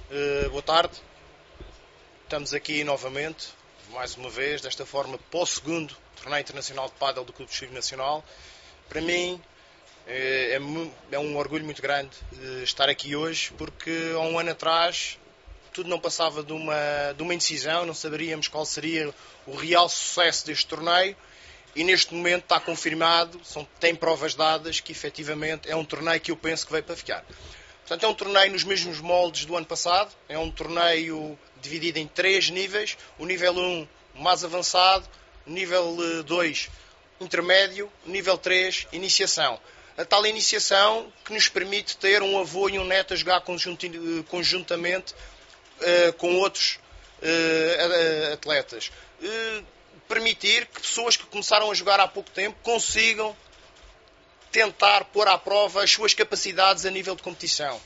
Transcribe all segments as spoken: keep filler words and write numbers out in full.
Uh, boa tarde, estamos aqui novamente, mais uma vez, desta forma, para o segundo Torneio Internacional de Pádel do Clube Desportivo Nacional. Para mim é, é um orgulho muito grande estar aqui hoje, porque há um ano atrás tudo não passava de uma, de uma indecisão, não saberíamos qual seria o real sucesso deste torneio, e neste momento está confirmado, são, tem provas dadas que efetivamente é um torneio que eu penso que veio para ficar. Portanto, é um torneio nos mesmos moldes do ano passado, é um torneio dividido em três níveis, o nível um mais avançado, o nível dois intermédio, o nível três iniciação. A tal iniciação que nos permite ter um avô e um neto a jogar conjuntamente uh, com outros uh, atletas. Uh, permitir que pessoas que começaram a jogar há pouco tempo consigam tentar pôr à prova as suas capacidades a nível de competição.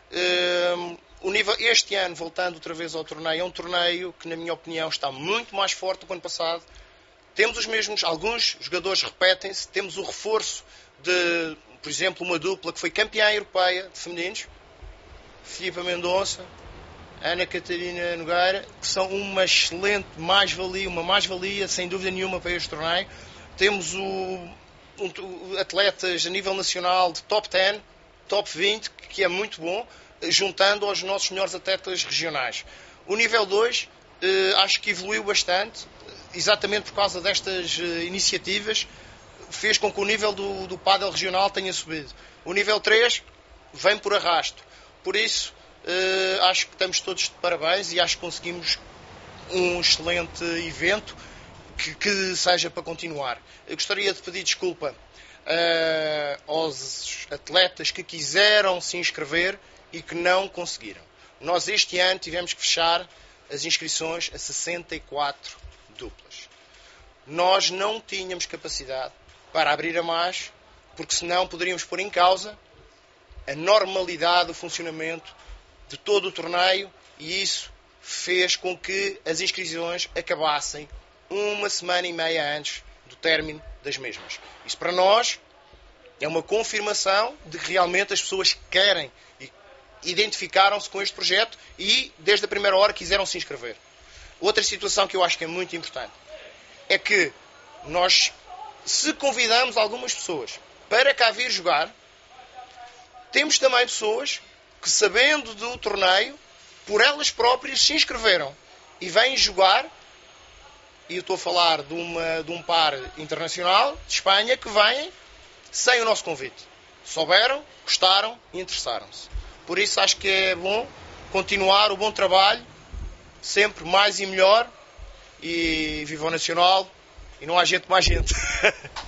Uh, o nível, este ano, voltando outra vez ao torneio, é um torneio que, na minha opinião, está muito mais forte do que o ano passado. Temos os mesmos, alguns jogadores repetem-se, temos o reforço de, por exemplo, uma dupla que foi campeã europeia de femininos, Filipa Mendonça, Ana Catarina Nogueira, que são uma excelente mais-valia, uma mais-valia, sem dúvida nenhuma, para este torneio. Temos o atletas a nível nacional de top dez, top vinte, que é muito bom, juntando aos nossos melhores atletas regionais. O nível dois eh, acho que evoluiu bastante, exatamente por causa destas eh, iniciativas, fez com que o nível do, do pádel regional tenha subido. O nível três vem por arrasto. Por isso, eh, acho que estamos todos de parabéns e acho que conseguimos um excelente evento Que, que seja para continuar. Eu gostaria de pedir desculpa uh, aos atletas que quiseram se inscrever e que não conseguiram. Nós este ano tivemos que fechar as inscrições a sessenta e quatro duplas. Nós não tínhamos capacidade para abrir a mais, porque senão poderíamos pôr em causa a normalidade do funcionamento de todo o torneio, e isso fez com que as inscrições acabassem uma semana e meia antes do término das mesmas. Isso para nós é uma confirmação de que realmente as pessoas querem e identificaram-se com este projeto e desde a primeira hora quiseram se inscrever. Outra situação que eu acho que é muito importante é que nós, se convidamos algumas pessoas para cá vir jogar, temos também pessoas que, sabendo do torneio, por elas próprias se inscreveram e vêm jogar. E eu estou a falar de, uma, de um par internacional de Espanha que vêm sem o nosso convite. Souberam, gostaram e interessaram-se. Por isso acho que é bom continuar o bom trabalho, sempre mais e melhor. E viva o Nacional e não há gente mais gente.